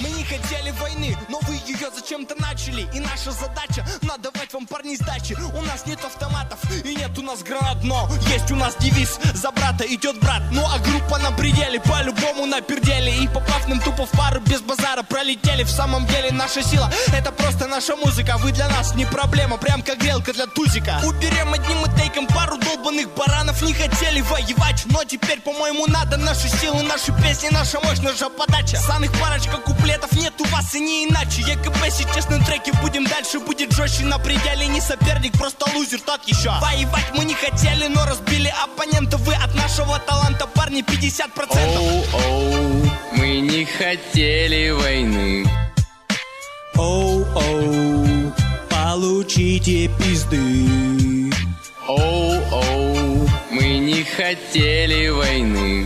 Мы не хотели войны, но вы ее зачем-то начали. И наша задача надавать вам, парни, сдачи. У нас нет автоматов и нет у нас гранат, но есть у нас девиз: за брата идет брат. Ну а группа на пределе, по-любому на перделе. И попав нам тупо в пару, без базара пролетели. В самом деле наша сила — это просто наша музыка. Вы для нас не проблема, прям как грелка для тузика. Уберем одним и тейком пару долбанных баранов. Не хотели воевать, но теперь, по-моему, надо. Наши силы, наши песни, наша мощь, наша подача. Саных парочка куплетов, нет у вас и не иначе. ЕКБ сейчас на треке, будем дальше, будет жестче. На пределе не соперник, просто лузер тот еще. Воевать мы не хотели, но разбили оппонента. Вы от нашего таланта, парни, 50%. Оу-оу, мы не хотели войны. Оу-оу, получите пизды. Оу-оу, мы не хотели войны.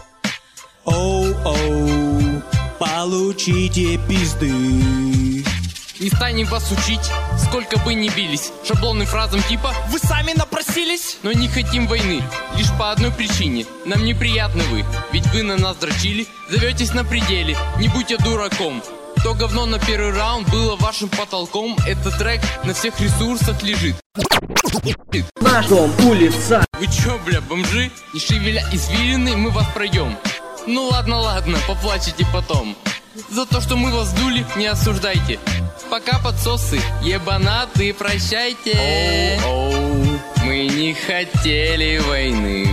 Оу-оу, получите пизды. Не станем вас учить, сколько бы ни бились шаблонным фразам типа «Вы сами напросились». Но не хотим войны, лишь по одной причине: нам неприятны вы, ведь вы на нас дрочили. Зоветесь на пределе, не будьте дураком. То говно на первый раунд было вашим потолком. Этот трек на всех ресурсах лежит. Наш дом, улица. Вы чё, бля, бомжи? Не шевеля извилины, мы вас пройдем. Ну ладно, ладно, поплачете потом. За то, что мы вас дули, не осуждайте. Пока, подсосы, ебанаты, прощайте. Оу-оу, мы не хотели войны.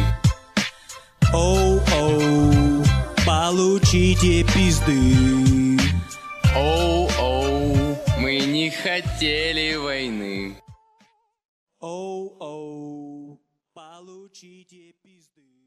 Оу-оу, получите пизды. Оу-оу, мы не хотели войны. Оу-оу, получите пизды.